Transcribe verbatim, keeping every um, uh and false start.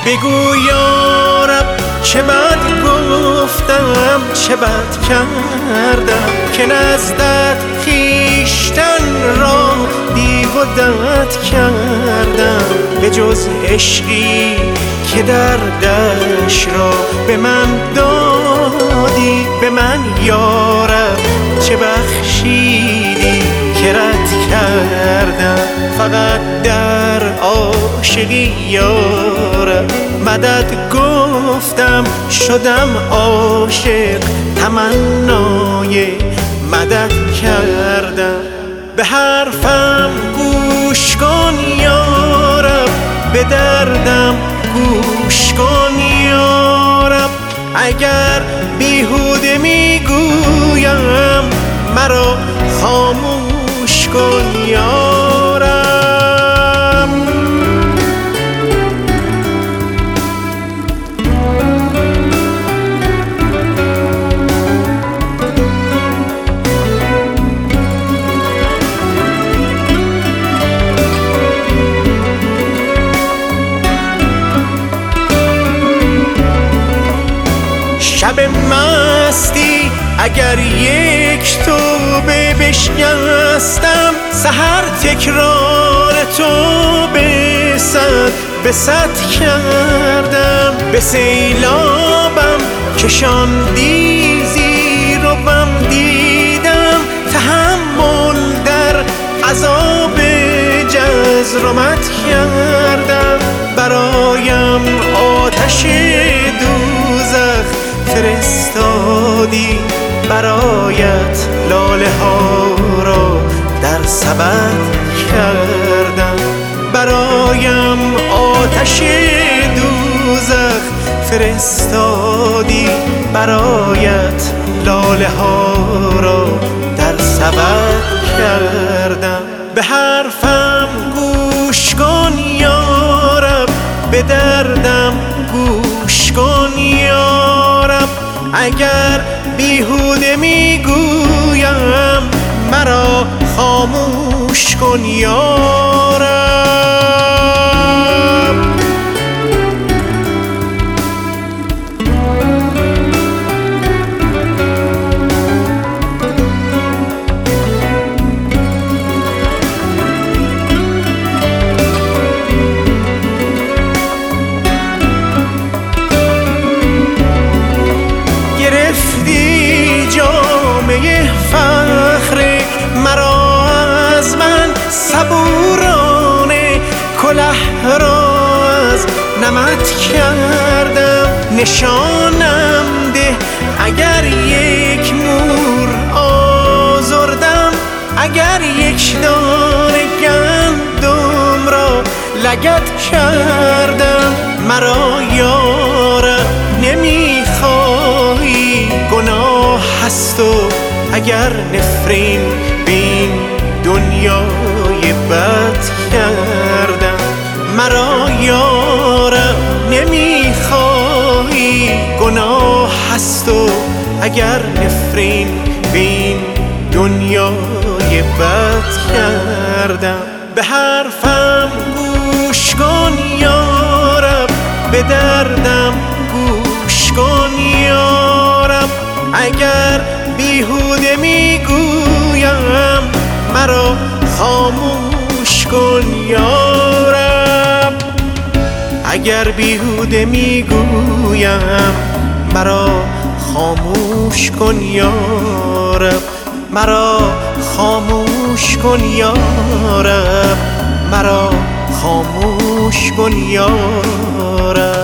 بگو یا رب چه بد گفتم، چه بد کردم که نزدت خویشتن را بیهدت کردم. به جز عشقی که دردش را به من دادی، به من یا رب چه بخشیدی که رد کردم. فقط در عاشقی یا رب مدد گفتم، شدم عاشق، تمنای مدد کردم. به حرفم گوش کن یا رب، به دردم گوش کن یا رب. اگر بیهوده میگویم مرا خاموش کن یا رب. شب مستی اگر یک توبه بشکستم، سحر تکرار توبه صد به صد کردم. به سیلابم کشاندی زیر و بم دیدم، تحمل در عذاب جزرمت کردم. برایم آتش دوزخ فرستادی، برایت لاله ها را در سبد کردم. برایم آتش دوزخ فرستادی، برایت لاله ها را در سبد کردم. به حرفم گوش کن یا رب، به دردم گوش کن یا رب. اگر بیهوده میگویم مرا خاموش کن یا رب. گرفتی جامعه فخر مرا از من، صبورانه کله را از نمت کردم. نشانم ده اگر یک مور آزردم، اگر یک دانه گندم را لگد کردم. مرا یا رب نمیخواهی، گناه هست و اگر نفرین بین دنیای بد کردم. مرا یا رب نمیخواهی، گناه هست و اگر نفرین بین دنیای بد کردم. به حرفم گوش کن یا رب، به دردم گوش کن یا رب. اگر بیهوده میگویم مرا خاموش کن یا رب. اگر بیهوده میگویم مرا خاموش کن یا رب. مرا خاموش کن یا رب، مرا خاموش کن یا رب.